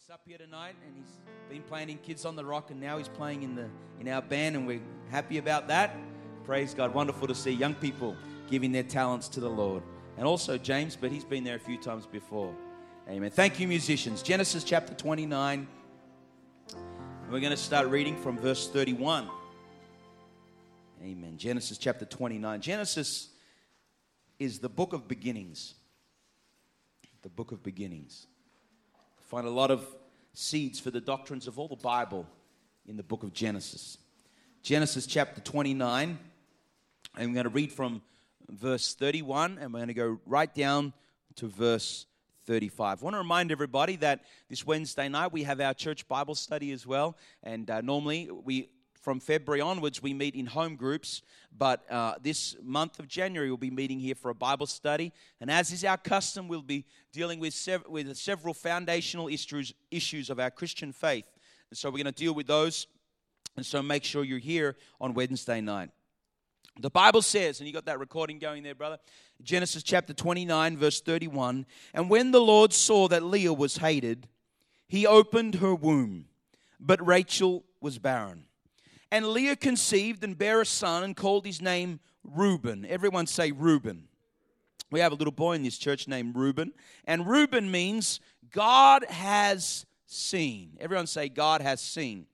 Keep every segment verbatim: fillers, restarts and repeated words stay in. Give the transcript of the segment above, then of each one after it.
Alex up here tonight, and he's been playing in Kids on the Rock, and now he's playing in the in our band, and we're happy about that. Praise God. Wonderful to see young people giving their talents to the Lord. And also James, but he's been there a few times before. Amen. Thank you, musicians. Genesis chapter twenty-nine. We're going to start reading from verse thirty-one. Amen. Genesis chapter twenty-nine. Genesis is the book of beginnings. The book of beginnings. Find a lot of seeds for the doctrines of all the Bible in the book of Genesis. Genesis chapter twenty-nine. I'm going to read from verse thirty-one, and we're going to go right down to verse thirty-five. I want to remind everybody that this Wednesday night we have our church Bible study as well, and uh, normally we, from February onwards, we meet in home groups, but uh, this month of January we'll be meeting here for a Bible study, and as is our custom, we'll be dealing with, sev- with several foundational issues, issues of our Christian faith, and so we're going to deal with those, and so make sure you're here on Wednesday night. The Bible says, and you got that recording going there, brother, Genesis chapter twenty-nine, verse thirty-one, and when the Lord saw that Leah was hated, he opened her womb, but Rachel was barren. And Leah conceived and bare a son and called his name Reuben. Everyone say Reuben. We have a little boy in this church named Reuben. And Reuben means God has seen. Everyone say God has seen.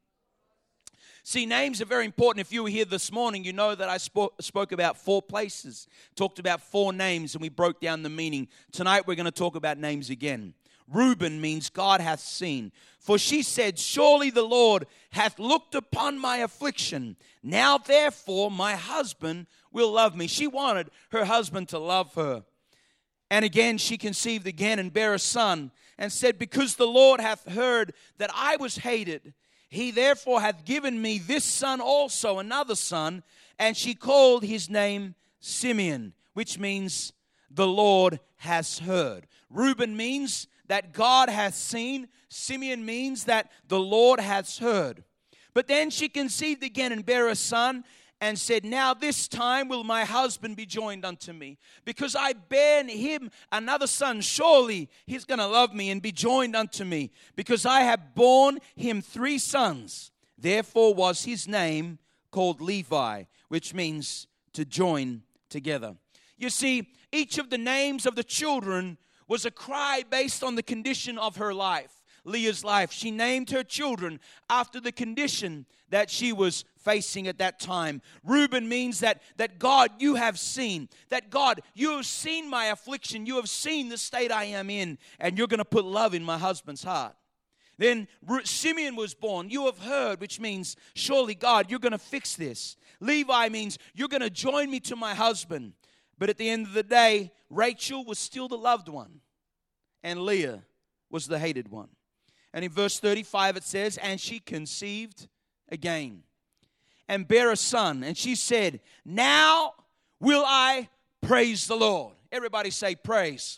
See, names are very important. If you were here this morning, you know that I spoke, spoke about four places, talked about four names, and we broke down the meaning. Tonight we're going to talk about names again. Reuben means God hath seen. For she said, surely the Lord hath looked upon my affliction. Now therefore my husband will love me. She wanted her husband to love her. And again she conceived again and bare a son, and said, because the Lord hath heard that I was hated, he therefore hath given me this son also, another son. And she called his name Simeon, which means the Lord has heard. Reuben means that God hath seen. Simeon means that the Lord has heard. But then she conceived again and bare a son, and said, now this time will my husband be joined unto me, because I bear him another son. Surely he's going to love me and be joined unto me, because I have borne him three sons. Therefore was his name called Levi, which means to join together. You see, each of the names of the children was a cry based on the condition of her life. Leah's life. She named her children after the condition that she was facing at that time. Reuben means that, that God, you have seen. That God, you have seen my affliction. You have seen the state I am in. And you're going to put love in my husband's heart. Then Simeon was born. You have heard, which means, surely God, you're going to fix this. Levi means, you're going to join me to my husband. But at the end of the day, Rachel was still the loved one. And Leah was the hated one. And in verse thirty-five it says, and she conceived again and bare a son. And she said, now will I praise the Lord. Everybody say praise.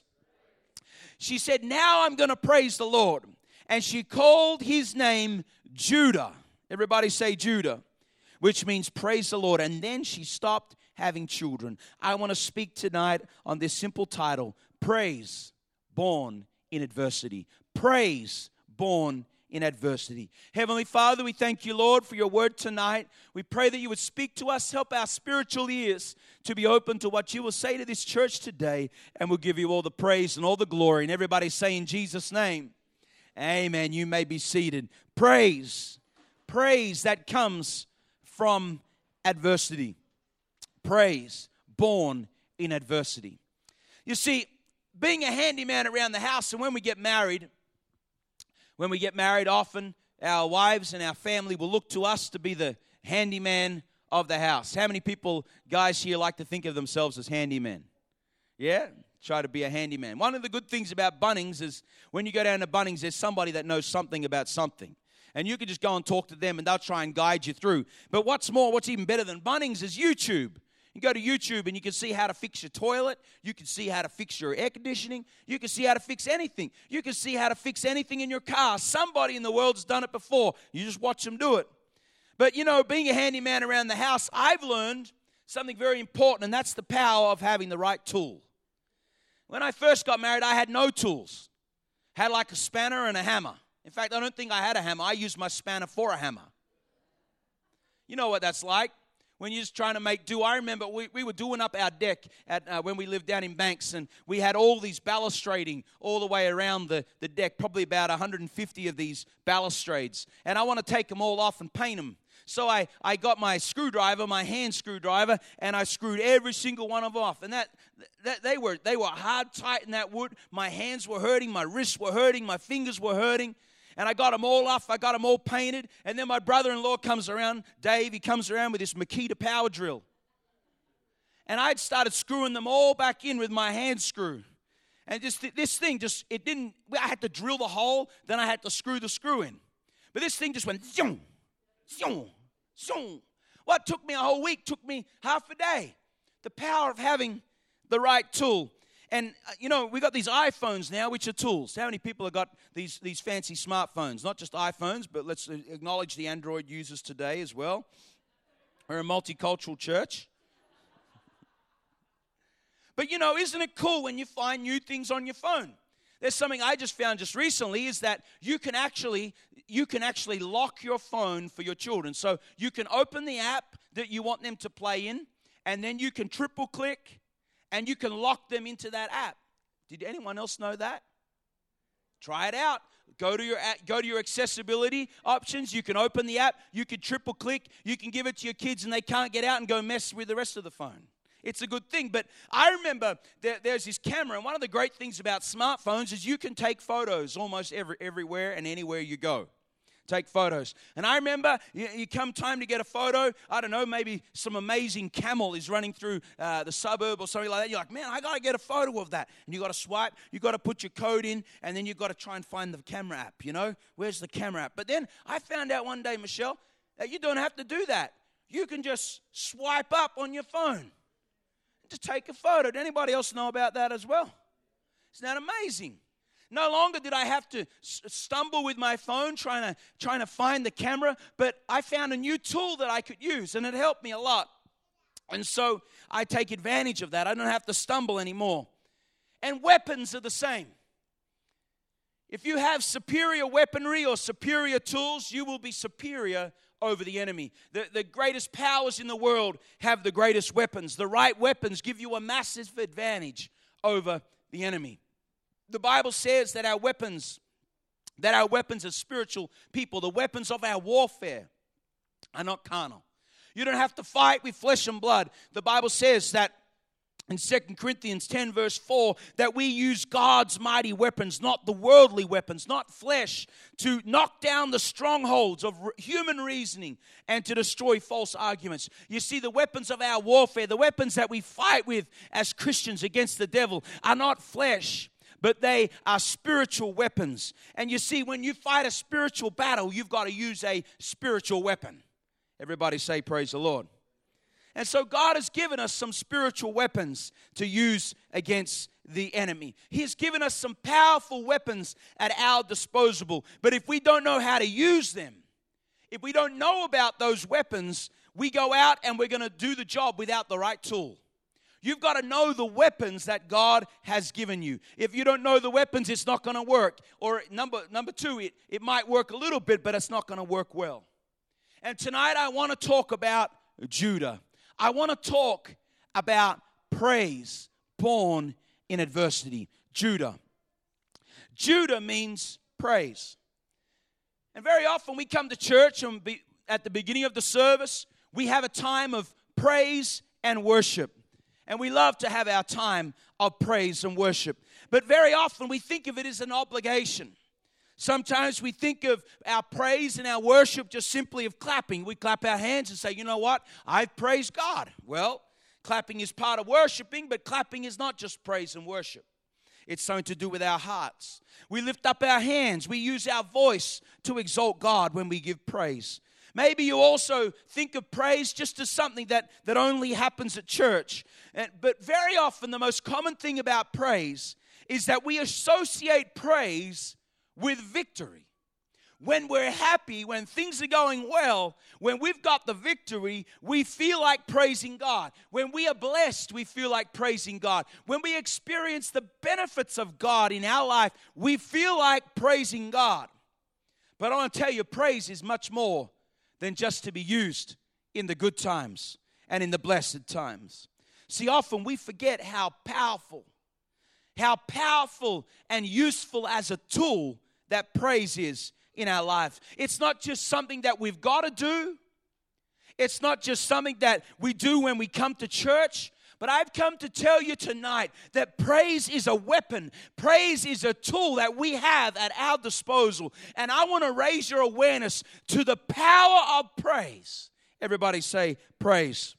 She said, now I'm going to praise the Lord. And she called his name Judah. Everybody say Judah, which means praise the Lord. And then she stopped having children. I want to speak tonight on this simple title, Praise Born in Adversity. Praise born in adversity. Heavenly Father, we thank you, Lord, for your word tonight. We pray that you would speak to us, help our spiritual ears to be open to what you will say to this church today, and we'll give you all the praise and all the glory. And everybody say in Jesus' name, amen. You may be seated. Praise, praise that comes from adversity. Praise born in adversity. You see, being a handyman around the house, and when we get married, When we get married, often our wives and our family will look to us to be the handyman of the house. How many people, guys here, like to think of themselves as handymen? Yeah? Try to be a handyman. One of the good things about Bunnings is when you go down to Bunnings, there's somebody that knows something about something. And you can just go and talk to them and they'll try and guide you through. But what's more, what's even better than Bunnings is YouTube. You go to YouTube and you can see how to fix your toilet. You can see how to fix your air conditioning. You can see how to fix anything. You can see how to fix anything in your car. Somebody in the world's done it before. You just watch them do it. But, you know, being a handyman around the house, I've learned something very important, and that's the power of having the right tool. When I first got married, I had no tools. Had like a spanner and a hammer. In fact, I don't think I had a hammer. I used my spanner for a hammer. You know what that's like when you're just trying to make do. I remember we, we were doing up our deck at uh, when we lived down in Banks, and we had all these balustrading all the way around the, the deck, probably about one hundred fifty of these balustrades. And I want to take them all off and paint them. So I, I got my screwdriver, my hand screwdriver, and I screwed every single one of them off. And that, that they were they were hard, tight in that wood. My hands were hurting, my wrists were hurting, my fingers were hurting. And I got them all off. I got them all painted. And then my brother-in-law comes around, Dave, he comes around with this Makita power drill. And I'd started screwing them all back in with my hand screw. And just this thing just, it didn't, I had to drill the hole, then I had to screw the screw in. But this thing just went, zoom, zoom, zoom. What took me a whole week, took me half a day. The power of having the right tool. And, uh, you know, we got these iPhones now, which are tools. How many people have got these, these fancy smartphones? Not just iPhones, but let's acknowledge the Android users today as well. We're a multicultural church. But, you know, isn't it cool when you find new things on your phone? There's something I just found just recently is that you can actually you can actually lock your phone for your children. So you can open the app that you want them to play in, and then you can triple click, and you can lock them into that app. Did anyone else know that? Try it out. Go to your go to your accessibility options. You can open the app. You can triple click. You can give it to your kids, and they can't get out and go mess with the rest of the phone. It's a good thing. But I remember there, there's this camera, and one of the great things about smartphones is you can take photos almost every, everywhere and anywhere you go. Take photos. And I remember you, you come time to get a photo, I don't know, maybe some amazing camel is running through uh, the suburb or something like that. You're like, man, I got to get a photo of that. And you got to swipe, you got to put your code in, and then you got to try and find the camera app, you know? Where's the camera app? But then I found out one day, Michelle, that you don't have to do that. You can just swipe up on your phone. Just take a photo. Did anybody else know about that as well? Isn't that amazing? No longer did I have to stumble with my phone trying to trying to find the camera, but I found a new tool that I could use, and it helped me a lot. And so I take advantage of that. I don't have to stumble anymore. And weapons are the same. If you have superior weaponry or superior tools, you will be superior over the enemy. The, the greatest powers in the world have the greatest weapons. The right weapons give you a massive advantage over the enemy. The Bible says that our weapons, that our weapons as spiritual people, the weapons of our warfare are not carnal. You don't have to fight with flesh and blood. The Bible says that in Second Corinthians ten verse four, that we use God's mighty weapons, not the worldly weapons, not flesh, to knock down the strongholds of human reasoning and to destroy false arguments. You see, the weapons of our warfare, the weapons that we fight with as Christians against the devil are not flesh, but they are spiritual weapons. And you see, when you fight a spiritual battle, you've got to use a spiritual weapon. Everybody say, praise the Lord. And so God has given us some spiritual weapons to use against the enemy. He's given us some powerful weapons at our disposal. But if we don't know how to use them, if we don't know about those weapons, we go out and we're going to do the job without the right tool. You've got to know the weapons that God has given you. If you don't know the weapons, it's not going to work. Or number, number two, it, it might work a little bit, but it's not going to work well. And tonight I want to talk about Judah. I want to talk about praise born in adversity. Judah. Judah means praise. And very often we come to church and be, at the beginning of the service, we have a time of praise and worship. And we love to have our time of praise and worship. But very often we think of it as an obligation. Sometimes we think of our praise and our worship just simply of clapping. We clap our hands and say, you know what? I've praised God. Well, clapping is part of worshiping, but clapping is not just praise and worship. It's something to do with our hearts. We lift up our hands. We use our voice to exalt God when we give praise. Maybe you also think of praise just as something that, that only happens at church. And, but very often the most common thing about praise is that we associate praise with victory. When we're happy, when things are going well, when we've got the victory, we feel like praising God. When we are blessed, we feel like praising God. When we experience the benefits of God in our life, we feel like praising God. But I want to tell you, praise is much more than just to be used in the good times and in the blessed times. See, often we forget how powerful, how powerful and useful as a tool that praise is in our life. It's not just something that we've got to do. It's not just something that we do when we come to church. But I've come to tell you tonight that praise is a weapon. Praise is a tool that we have at our disposal. And I want to raise your awareness to the power of praise. Everybody say praise.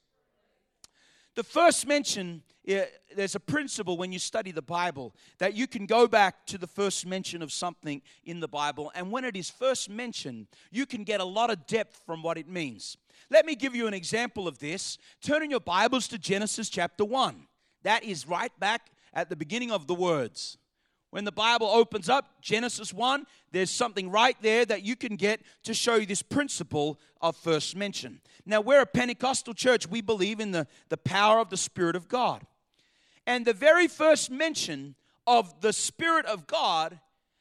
The first mention, there's a principle when you study the Bible that you can go back to the first mention of something in the Bible. And when it is first mentioned, you can get a lot of depth from what it means. Let me give you an example of this. Turn in your Bibles to Genesis chapter one. That is right back at the beginning of the words. When the Bible opens up, Genesis one, there's something right there that you can get to show you this principle of first mention. Now, we're a Pentecostal church. We believe in the, the power of the Spirit of God. And the very first mention of the Spirit of God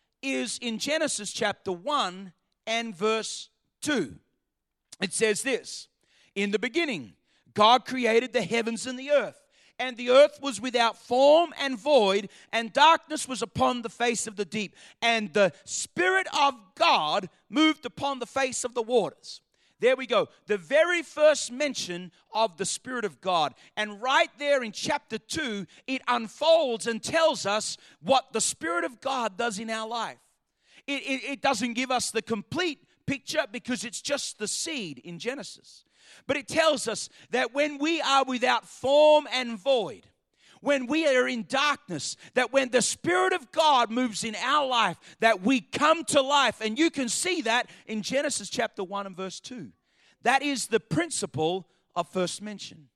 is in Genesis chapter one and verse two. It says this, in the beginning, God created the heavens and the earth, and the earth was without form and void, and darkness was upon the face of the deep, and the Spirit of God moved upon the face of the waters. There we go. The very first mention of the Spirit of God. And right there in chapter two, it unfolds and tells us what the Spirit of God does in our life. It, it, it doesn't give us the complete picture because it's just the seed in Genesis. But it tells us that when we are without form and void, when we are in darkness, that when the Spirit of God moves in our life, that we come to life. And you can see that in Genesis chapter one and verse two. That is the principle of first mention.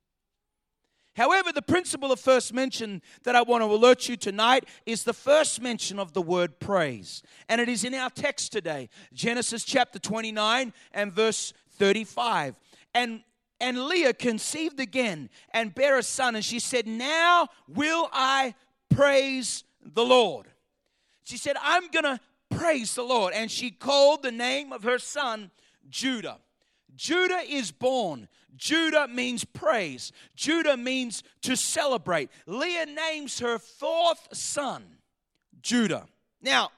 However, the principle of first mention that I want to alert you tonight is the first mention of the word praise. And it is in our text today, Genesis chapter twenty-nine and verse thirty-five. And, and Leah conceived again and bare a son, and she said, now will I praise the Lord. She said, I'm going to praise the Lord. And she called the name of her son Judah. Judah is born. Judah means praise. Judah means to celebrate. Leah names her fourth son Judah. Now,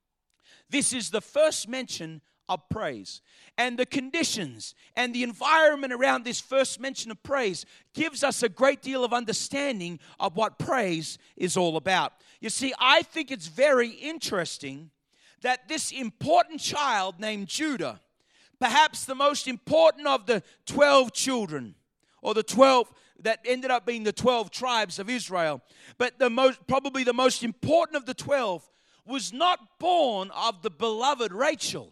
this is the first mention of praise. And the conditions and the environment around this first mention of praise gives us a great deal of understanding of what praise is all about. You see, I think it's very interesting that this important child named Judah, perhaps the most important of the twelve children, or the twelve that ended up being the twelve tribes of Israel, but the most, probably the most important of the twelve, was not born of the beloved Rachel,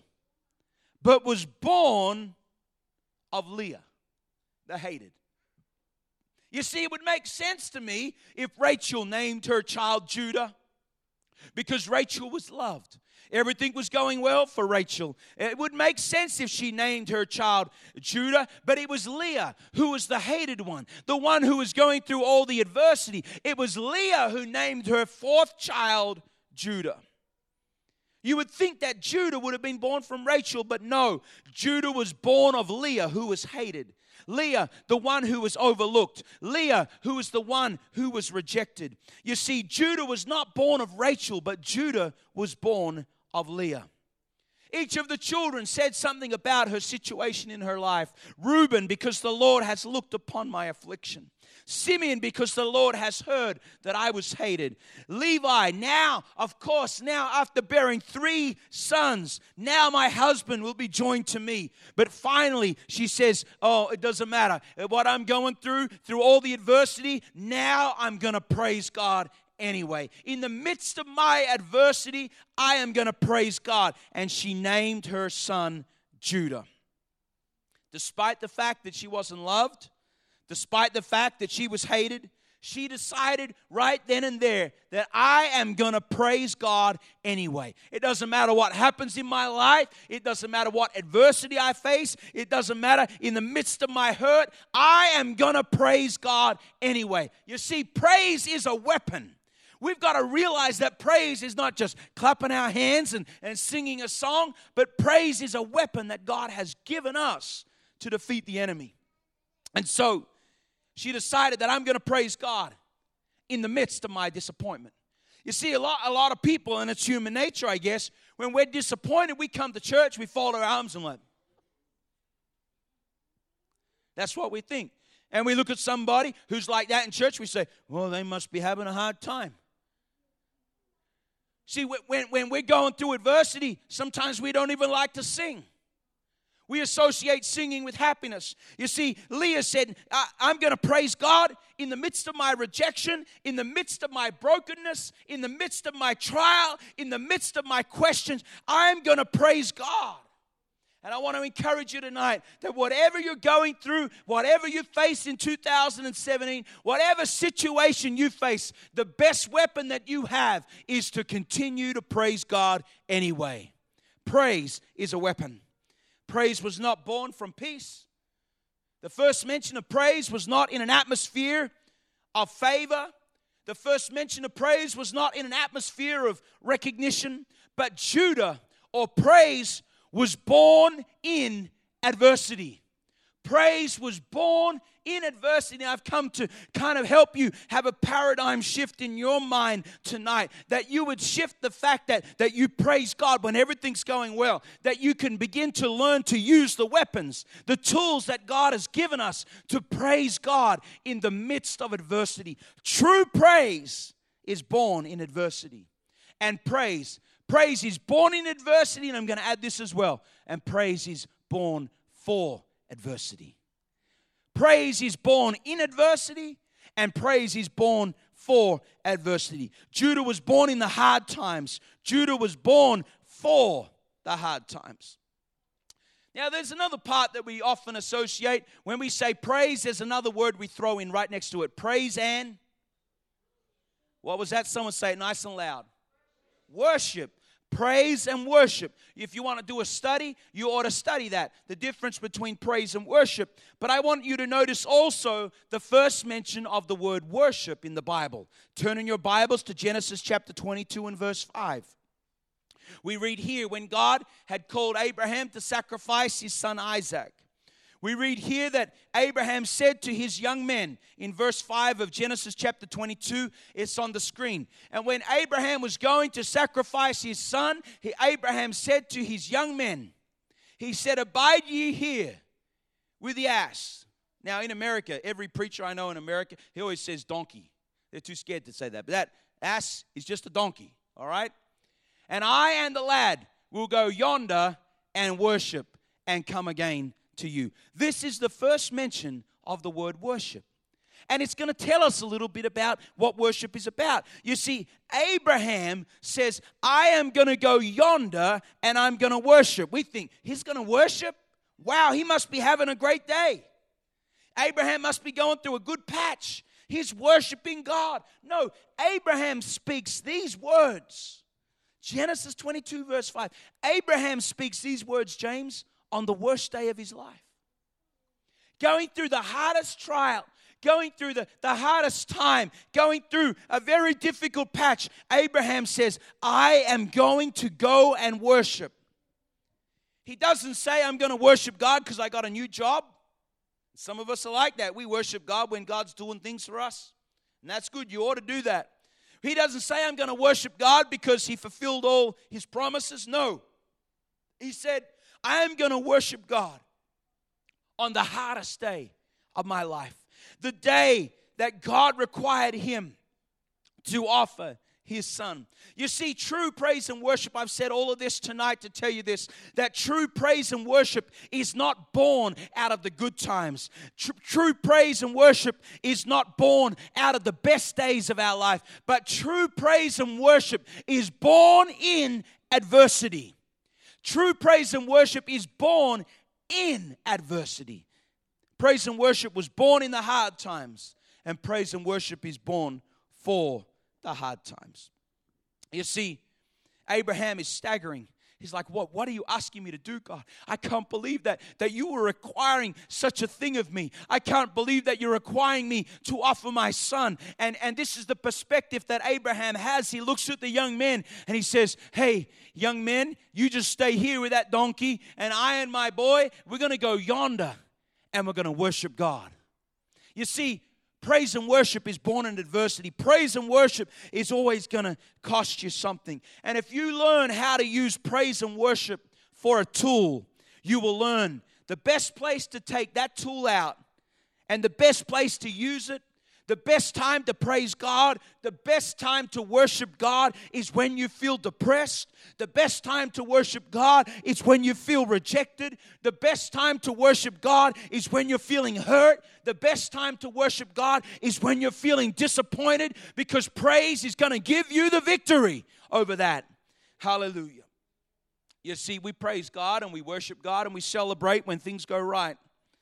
but was born of Leah, the hated. You see, it would make sense to me if Rachel named her child Judah, because Rachel was loved. Everything was going well for Rachel. It would make sense if she named her child Judah, but it was Leah who was the hated one, the one who was going through all the adversity. It was Leah who named her fourth child Judah. You would think that Judah would have been born from Rachel, but no. Judah was born of Leah, who was hated. Leah, the one who was overlooked. Leah, who was the one who was rejected. You see, Judah was not born of Rachel, but Judah was born of Leah. Each of the children said something about her situation in her life. Reuben, because the Lord has looked upon my affliction. Simeon, because the Lord has heard that I was hated. Levi, now, of course, now after bearing three sons, now my husband will be joined to me. But finally, she says, oh, it doesn't matter. What I'm going through, through all the adversity, now I'm going to praise God anyway. In the midst of my adversity, I am going to praise God. And she named her son Judah. Despite the fact that she wasn't loved, despite the fact that she was hated, she decided right then and there that I am going to praise God anyway. It doesn't matter what happens in my life. It doesn't matter what adversity I face. It doesn't matter in the midst of my hurt. I am going to praise God anyway. You see, praise is a weapon. we've got to realize that praise is not just clapping our hands and, and singing a song, but praise is a weapon that God has given us to defeat the enemy. And so she decided that I'm going to praise God in the midst of my disappointment. You see, a lot, a lot of people, and it's human nature, I guess, when we're disappointed, we come to church, we fold our arms and like, that's what we think. And we look at somebody who's like that in church, we say, well, they must be having a hard time. See, when, when we're going through adversity, sometimes we don't even like to sing. We associate singing with happiness. You see, Leah said, I, I'm going to praise God in the midst of my rejection, in the midst of my brokenness, in the midst of my trial, in the midst of my questions. I'm going to praise God. And I want to encourage you tonight that whatever you're going through, whatever you face in two thousand seventeen, whatever situation you face, the best weapon that you have is to continue to praise God anyway. Praise is a weapon. Praise was not born from peace. The first mention of praise was not in an atmosphere of favor. The first mention of praise was not in an atmosphere of recognition. But Judah, or praise, was born in adversity. Praise was born in adversity. I've come to kind of help you have a paradigm shift in your mind tonight, that you would shift the fact that, that you praise God when everything's going well, that you can begin to learn to use the weapons, the tools that God has given us to praise God in the midst of adversity. True praise is born in adversity. And praise, praise is born in adversity, and I'm going to add this as well, and praise is born for adversity. Praise is born in adversity, and praise is born for adversity. Judah was born in the hard times. Judah was born for the hard times. Now, there's another part that we often associate. When we say praise, there's another word we throw in right next to it. Praise and, what was that? Someone say it nice and loud. Worship. Praise and worship. If you want to do a study, you ought to study that, the difference between praise and worship. But I want you to notice also the first mention of the word worship in the Bible. Turn in your Bibles to Genesis chapter twenty-two and verse five. We read here, when God had called Abraham to sacrifice his son Isaac. We read here that Abraham said to his young men, in verse five of Genesis chapter twenty-two, it's on the screen. And when Abraham was going to sacrifice his son, he, Abraham said to his young men, he said, abide ye here with the ass. Now in America, every preacher I know in America, he always says donkey. They're too scared to say that. But that ass is just a donkey, all right? And I and the lad will go yonder and worship and come again to you. This is the first mention of the word worship. And it's going to tell us a little bit about what worship is about. You see, Abraham says, I am going to go yonder and I'm going to worship. We think, he's going to worship? Wow, he must be having a great day. Abraham must be going through a good patch. He's worshiping God. No, Abraham speaks these words. Genesis twenty-two verse five. Abraham speaks these words, James, on the worst day of his life. Going through the hardest trial, going through the, the hardest time, going through a very difficult patch, Abraham says, I am going to go and worship. He doesn't say, I'm going to worship God because I got a new job. Some of us are like that. We worship God when God's doing things for us. And that's good. You ought to do that. He doesn't say, I'm going to worship God because he fulfilled all his promises. No. He said, I am going to worship God on the hardest day of my life. The day that God required him to offer his son. You see, true praise and worship, I've said all of this tonight to tell you this, that true praise and worship is not born out of the good times. Tr- true praise and worship is not born out of the best days of our life, but true praise and worship is born in adversity. True praise and worship is born in adversity. Praise and worship was born in the hard times, and praise and worship is born for the hard times. You see, Abraham is staggering. He's like, what? What are you asking me to do, God? I can't believe that, that you were requiring such a thing of me. I can't believe that you're requiring me to offer my son. And, and this is the perspective that Abraham has. He looks at the young men and he says, hey, young men, you just stay here with that donkey, and I and my boy, we're going to go yonder and we're going to worship God. You see, praise and worship is born in adversity. Praise and worship is always going to cost you something. And if you learn how to use praise and worship for a tool, you will learn the best place to take that tool out and the best place to use it. The best time to praise God, the best time to worship God is when you feel depressed. The best time to worship God is when you feel rejected. The best time to worship God is when you're feeling hurt. The best time to worship God is when you're feeling disappointed, because praise is going to give you the victory over that. Hallelujah. You see, we praise God and we worship God and we celebrate when things go right.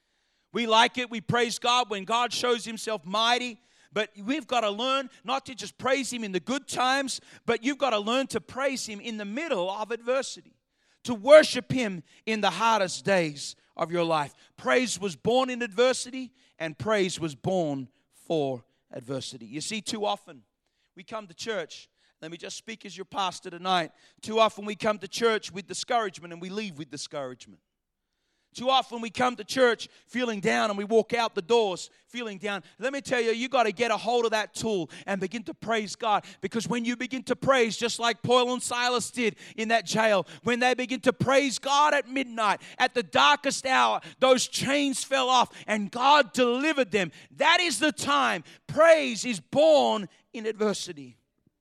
We like it. We praise God when God shows himself mighty. But we've got to learn not to just praise him in the good times, but you've got to learn to praise him in the middle of adversity, to worship him in the hardest days of your life. Praise was born in adversity, and praise was born for adversity. You see, too often we come to church. Let me just speak as your pastor tonight. Too often we come to church with discouragement and we leave with discouragement. Too often we come to church feeling down and we walk out the doors feeling down. Let me tell you, you got to get a hold of that tool and begin to praise God. Because when you begin to praise, just like Paul and Silas did in that jail, when they begin to praise God at midnight, at the darkest hour, those chains fell off and God delivered them. That is the time. Praise is born in adversity.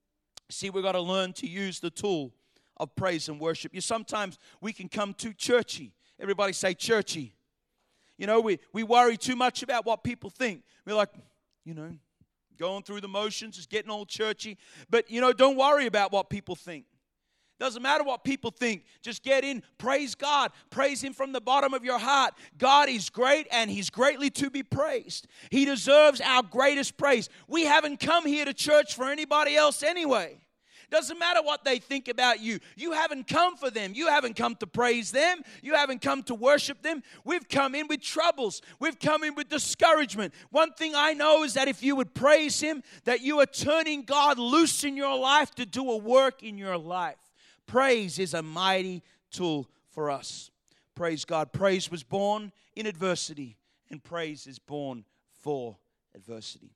See, we've got to learn to use the tool of praise and worship. You sometimes we can come too churchy. Everybody say churchy. You know, we, we worry too much about what people think. We're like, you know, going through the motions, just getting all churchy. But, you know, don't worry about what people think. Doesn't matter what people think. Just get in, praise God. Praise him from the bottom of your heart. God is great and he's greatly to be praised. He deserves our greatest praise. We haven't come here to church for anybody else anyway. Doesn't matter what they think about you. You haven't come for them. You haven't come to praise them. You haven't come to worship them. We've come in with troubles. We've come in with discouragement. One thing I know is that if you would praise him, that you are turning God loose in your life to do a work in your life. Praise is a mighty tool for us. Praise God. Praise was born in adversity, and praise is born for adversity.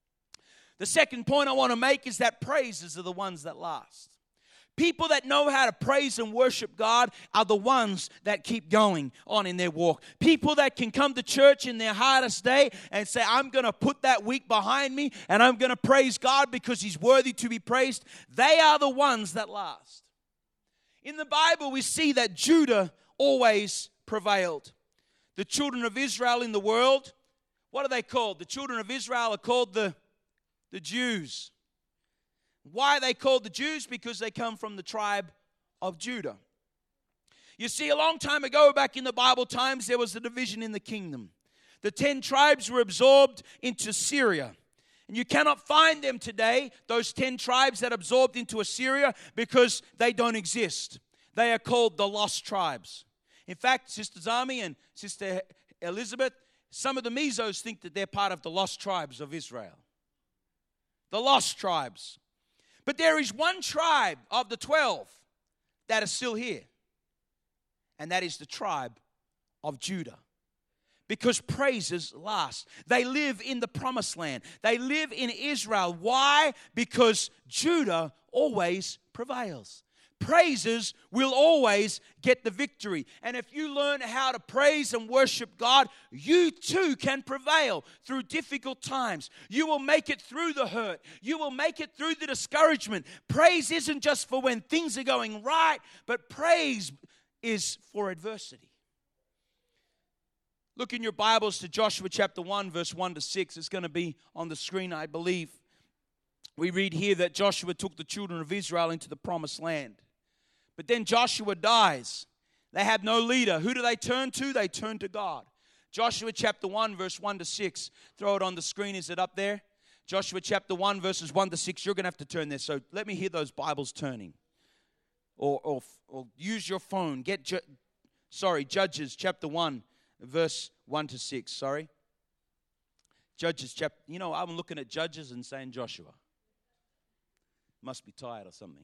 The second point I want to make is that praises are the ones that last. People that know how to praise and worship God are the ones that keep going on in their walk. People that can come to church in their hardest day and say, I'm going to put that week behind me and I'm going to praise God because he's worthy to be praised. They are the ones that last. In the Bible, we see that Judah always prevailed. The children of Israel in the world, what are they called? The children of Israel are called the The Jews. Why are they called the Jews? Because they come from the tribe of Judah. You see, a long time ago, back in the Bible times, there was a division in the kingdom. The ten tribes were absorbed into Syria. And you cannot find them today, those ten tribes that absorbed into Assyria, because they don't exist. They are called the lost tribes. In fact, Sister Zami and Sister Elizabeth, some of the Mesos think that they're part of the lost tribes of Israel. The lost tribes. But there is one tribe of the twelve that is still here. And that is the tribe of Judah. Because praises last. They live in the promised land. They live in Israel. Why? Because Judah always prevails. Praises will always get the victory. And if you learn how to praise and worship God, you too can prevail through difficult times. You will make it through the hurt. You will make it through the discouragement. Praise isn't just for when things are going right, but praise is for adversity. Look in your Bibles to Joshua chapter one, verse one to six. It's going to be on the screen, I believe. We read here that Joshua took the children of Israel into the promised land. But then Joshua dies. They have no leader. Who do they turn to? They turn to God. Joshua chapter one, verse one to six. Throw it on the screen. Is it up there? Joshua chapter one, verses one to six. You're going to have to turn there. So let me hear those Bibles turning. or, or, or use your phone. Get, Ju- sorry, Judges chapter one, verse one to six, sorry. Judges chapter, you know, I'm looking at Judges and saying Joshua. Must be tired or something.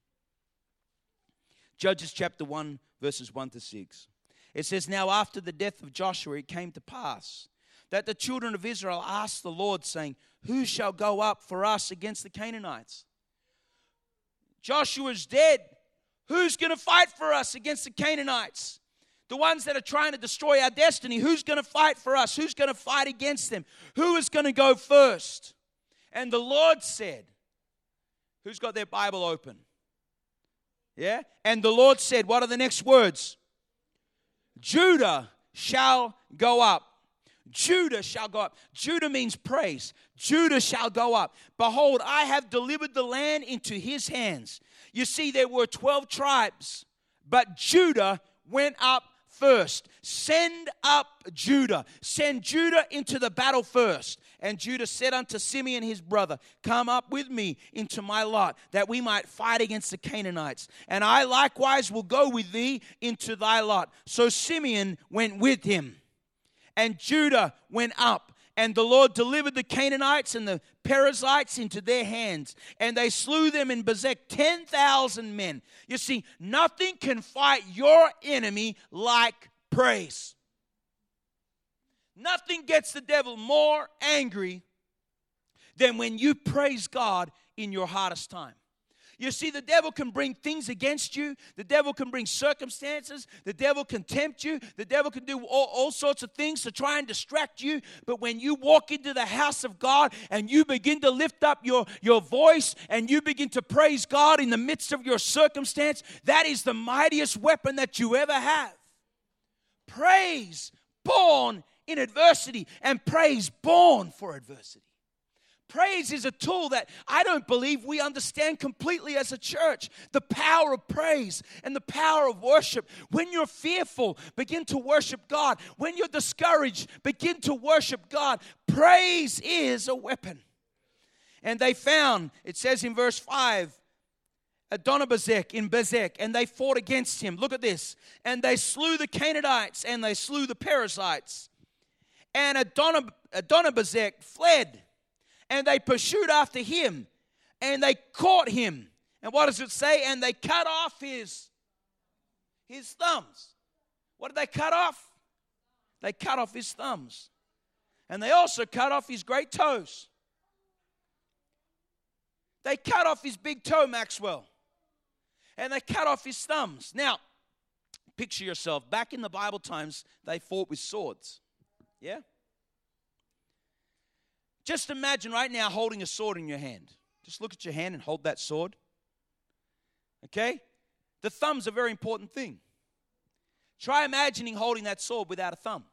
Judges chapter one, verses one to six. It says, now after the death of Joshua, it came to pass that the children of Israel asked the Lord, saying, who shall go up for us against the Canaanites? Joshua's dead. Who's going to fight for us against the Canaanites? The ones that are trying to destroy our destiny. Who's going to fight for us? Who's going to fight against them? Who is going to go first? And the Lord said, who's got their Bible open? Yeah? And the Lord said, what are the next words? Judah shall go up. Judah shall go up. Judah means praise. Judah shall go up. Behold, I have delivered the land into his hands. You see, there were twelve tribes, but Judah went up first. Send up Judah. Send Judah into the battle first. And Judah said unto Simeon his brother, come up with me into my lot, that we might fight against the Canaanites. And I likewise will go with thee into thy lot. So Simeon went with him. And Judah went up. And the Lord delivered the Canaanites and the Perizzites into their hands. And they slew them in Bezek, ten thousand men. You see, nothing can fight your enemy like praise. Nothing gets the devil more angry than when you praise God in your hardest time. You see, the devil can bring things against you. The devil can bring circumstances. The devil can tempt you. The devil can do all, all sorts of things to try and distract you. But when you walk into the house of God and you begin to lift up your, your voice and you begin to praise God in the midst of your circumstance, that is the mightiest weapon that you ever have. Praise born in adversity, and praise born for adversity. Praise is a tool that I don't believe we understand completely as a church. The power of praise and the power of worship. When you're fearful, begin to worship God. When you're discouraged, begin to worship God. Praise is a weapon. And they found, it says in verse five, Adonibezek in Bezek, and they fought against him. Look at this. And they slew the Canaanites, and they slew the Perizzites. And Adonib- Adonibezek fled. And they pursued after him, and they caught him. And what does it say? And they cut off his, his thumbs. What did they cut off? They cut off his thumbs. And they also cut off his great toes. They cut off his big toe, Maxwell. And they cut off his thumbs. Now, picture yourself. Back in the Bible times, they fought with swords. Yeah? Just imagine right now holding a sword in your hand. Just look at your hand and hold that sword. Okay? The thumb's a very important thing. Try imagining holding that sword without a thumb.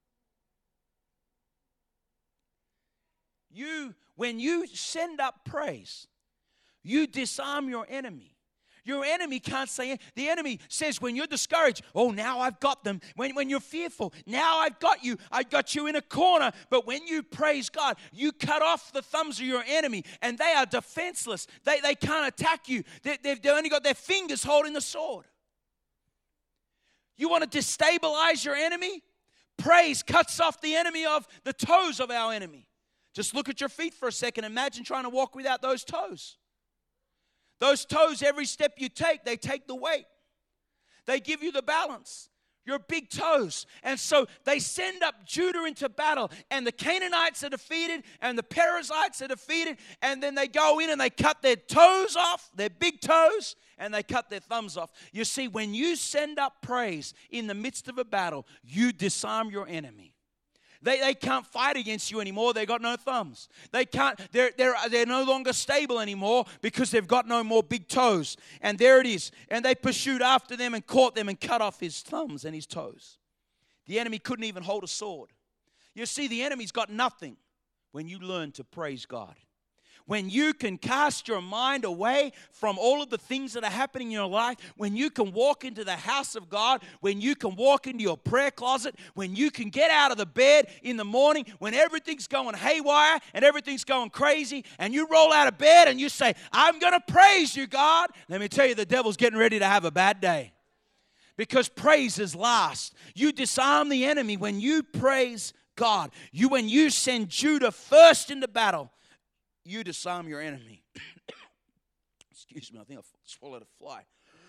You, when you send up praise, you disarm your enemy. Your enemy can't say it. The enemy says when you're discouraged, oh, now I've got them. When, when you're fearful, now I've got you. I got you in a corner. But when you praise God, you cut off the thumbs of your enemy, and they are defenseless. They, they can't attack you. They, they've, they've only got their fingers holding the sword. You want to destabilize your enemy? Praise cuts off the enemy of the toes of our enemy. Just look at your feet for a second. Imagine trying to walk without those toes. Those toes, every step you take, they take the weight. They give you the balance. Your big toes. And so they send up Judah into battle. And the Canaanites are defeated. And the Perizzites are defeated. And then they go in and they cut their toes off. Their big toes. And they cut their thumbs off. You see, when you send up praise in the midst of a battle, you disarm your enemy. They, they can't fight against you anymore. They've got no thumbs. They can't, they're, they're, they're no longer stable anymore because they've got no more big toes. And there it is. And they pursued after them and caught them and cut off his thumbs and his toes. The enemy couldn't even hold a sword. You see, the enemy's got nothing when you learn to praise God. when you can cast your mind away from all of the things that are happening in your life, when you can walk into the house of God, when you can walk into your prayer closet, when you can get out of the bed in the morning, when everything's going haywire and everything's going crazy, and you roll out of bed and you say, I'm going to praise you, God. Let me tell you, the devil's getting ready to have a bad day. Because praise is last. You disarm the enemy when you praise God. You, when you send Judah first into battle, you disarm your enemy. Excuse me, I think I swallowed a fly.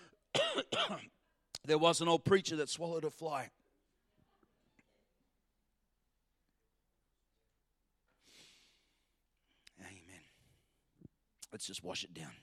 There was an old preacher that swallowed a fly. Amen. Let's just wash it down.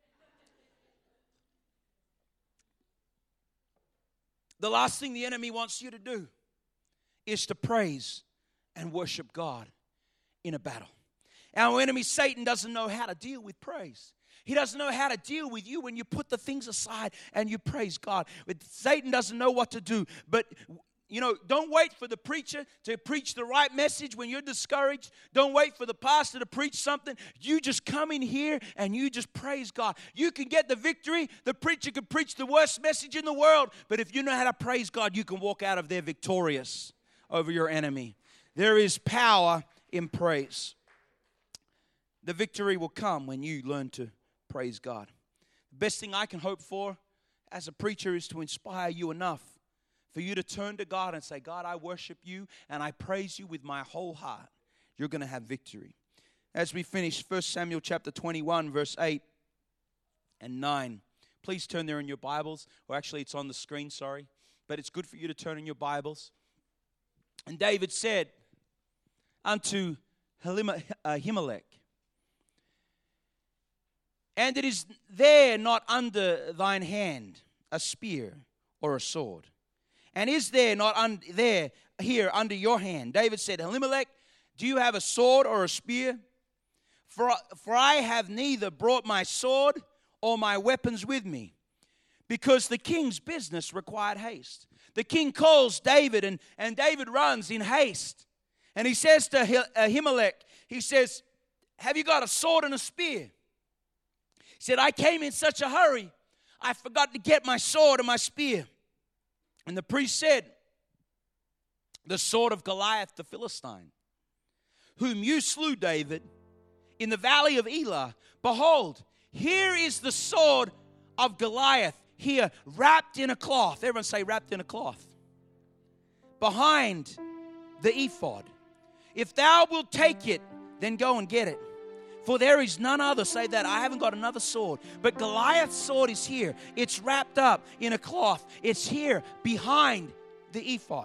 The last thing the enemy wants you to do is to praise and worship God in a battle. Our enemy, Satan, doesn't know how to deal with praise. He doesn't know how to deal with you when you put the things aside and you praise God. Satan doesn't know what to do. But, you know, don't wait for the preacher to preach the right message when you're discouraged. Don't wait for the pastor to preach something. You just come in here and you just praise God. You can get the victory. The preacher can preach the worst message in the world. But if you know how to praise God, you can walk out of there victorious over your enemy. There is power in praise. The victory will come when you learn to praise God. The best thing I can hope for as a preacher is to inspire you enough for you to turn to God and say, God, I worship you and I praise you with my whole heart. You're going to have victory. As we finish First Samuel chapter twenty-one, verse eight and nine. Please turn there in your Bibles. Or actually, it's on the screen, sorry. But it's good for you to turn in your Bibles. And David said unto Ahimelech, and it is there not under thine hand a spear or a sword? And is there not un- there here under your hand? David said, Ahimelech, do you have a sword or a spear? For, for I have neither brought my sword or my weapons with me, because the king's business required haste. The king calls David, and, and David runs in haste. And he says to Ahimelech, he says, have you got a sword and a spear? He said, I came in such a hurry, I forgot to get my sword and my spear. And the priest said, the sword of Goliath the Philistine, whom you slew, David, in the valley of Elah. Behold, here is the sword of Goliath, here wrapped in a cloth. Everyone say wrapped in a cloth. Behind the ephod. If thou wilt take it, then go and get it. For there is none other, say that, I haven't got another sword. But Goliath's sword is here. It's wrapped up in a cloth. It's here behind the ephod.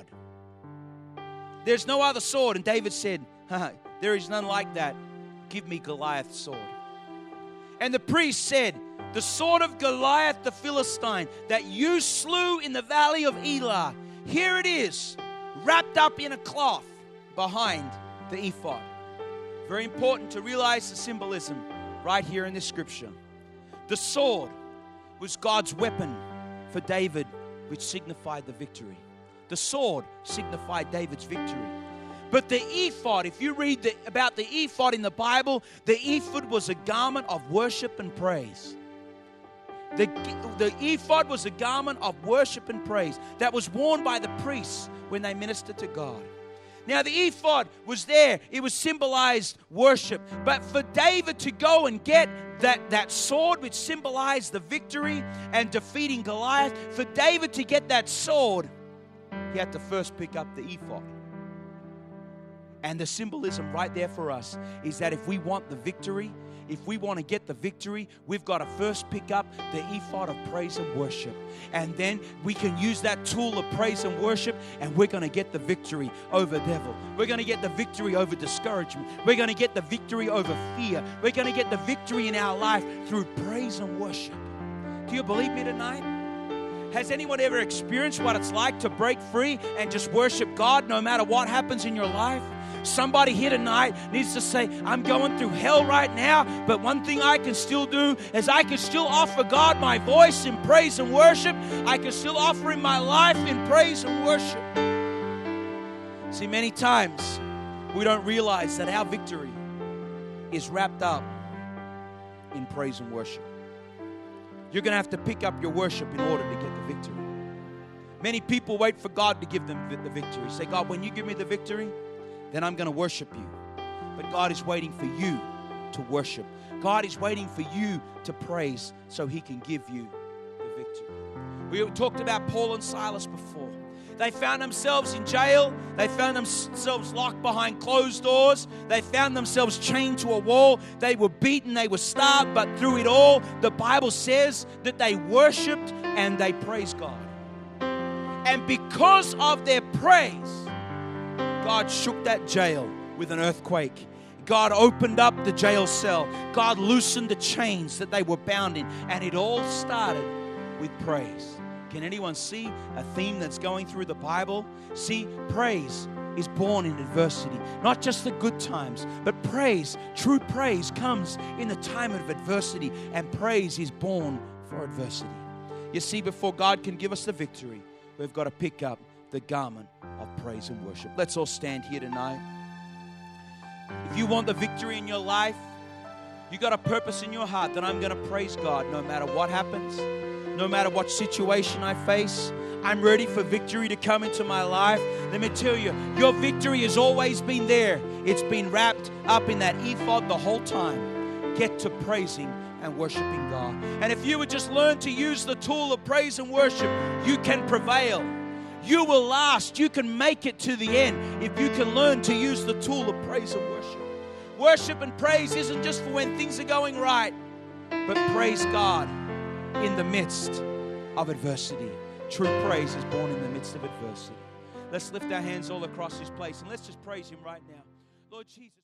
There's no other sword. And David said, there is none like that. Give me Goliath's sword. And the priest said, the sword of Goliath the Philistine that you slew in the valley of Elah, here it is, wrapped up in a cloth behind the ephod. Very important to realize the symbolism right here in this scripture. The sword was God's weapon for David, which signified the victory. The sword signified David's victory. But the ephod, if you read the, about the ephod in the Bible, the ephod was a garment of worship and praise. The, the ephod was a garment of worship and praise that was worn by the priests when they ministered to God. Now, the ephod was there. It was symbolized worship. But for David to go and get that, that sword, which symbolized the victory and defeating Goliath, for David to get that sword, he had to first pick up the ephod. And the symbolism right there for us is that if we want the victory, if we want to get the victory, we've got to first pick up the ephod of praise and worship. And then we can use that tool of praise and worship, and we're going to get the victory over the devil. We're going to get the victory over discouragement. We're going to get the victory over fear. We're going to get the victory in our life through praise and worship. Do you believe me tonight? Has anyone ever experienced what it's like to break free and just worship God no matter what happens in your life? Somebody here tonight needs to say, I'm going through hell right now, but one thing I can still do is I can still offer God my voice in praise and worship. I can still offer Him my life in praise and worship. See, many times we don't realize that our victory is wrapped up in praise and worship. You're going to have to pick up your worship in order to get the victory. Many people wait for God to give them the victory. Say, God, when you give me the victory, then I'm going to worship you. But God is waiting for you to worship. God is waiting for you to praise so He can give you the victory. We talked about Paul and Silas before. They found themselves in jail. They found themselves locked behind closed doors. They found themselves chained to a wall. They were beaten. They were starved. But through it all, the Bible says that they worshiped and they praised God. And because of their praise, God shook that jail with an earthquake. God opened up the jail cell. God loosened the chains that they were bound in. And it all started with praise. Can anyone see a theme that's going through the Bible? See, praise is born in adversity. Not just the good times, but praise, true praise comes in the time of adversity. And praise is born for adversity. You see, before God can give us the victory, we've got to pick up the garment of praise and worship. Let's all stand here tonight. If you want the victory in your life, you got a purpose in your heart that I'm going to praise God no matter what happens. No matter what situation I face, I'm ready for victory to come into my life. Let me tell you, your victory has always been there. It's been wrapped up in that ephod the whole time. Get to praising and worshiping God. And if you would just learn to use the tool of praise and worship, you can prevail. You will last. You can make it to the end if you can learn to use the tool of praise and worship. Worship and praise isn't just for when things are going right, but praise God in the midst of adversity. True praise is born in the midst of adversity. Let's lift our hands all across this place and let's just praise Him right now. Lord Jesus.